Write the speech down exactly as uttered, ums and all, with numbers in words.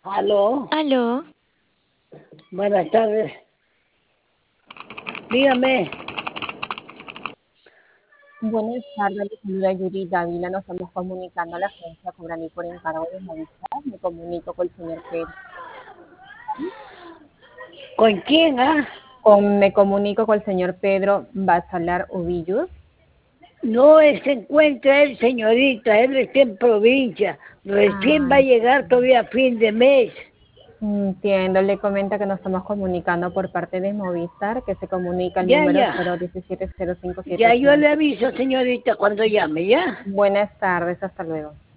Aló, Aló, buenas tardes. Dígame, Buenas tardes, le saluda Yuri Dávila. Nos estamos comunicando a la agencia Cobrani por encargo de Movistar. Me comunico con el señor Pedro. ¿con quién, ah? Con, me comunico con el señor Pedro Basalar Uvillus. No él se encuentra él, señorita, él está en provincia. Recién va a Ah, llegar todavía a fin de mes. entiendo, le comenta que nos estamos comunicando por parte de Movistar, que se comunica al Ya, número ya, cero uno siete cero cinco siete ya yo le cinco. aviso, señorita, cuando llame, ¿ya? Buenas tardes, hasta luego.